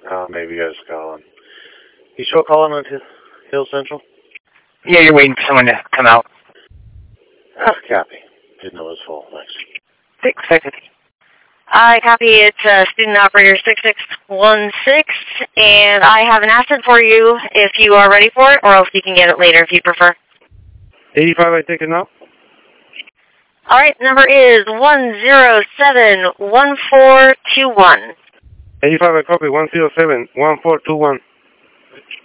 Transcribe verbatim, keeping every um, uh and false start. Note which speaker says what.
Speaker 1: Uh, maybe you guys are calling. You sure calling on Hill, Hill Central?
Speaker 2: Yeah, you're waiting for someone to come out.
Speaker 1: Ah, copy. Didn't know it was full. Thanks.
Speaker 2: Six seconds.
Speaker 3: I copy. It's uh, student operator six six one six, and I have an asset for you if you are ready for it, or else you can get it later if you prefer.
Speaker 1: eighty-five, I take it now?
Speaker 3: All right, number is one zero seven one four two one.
Speaker 1: eighty-five, I copy. one zero seven one four two one.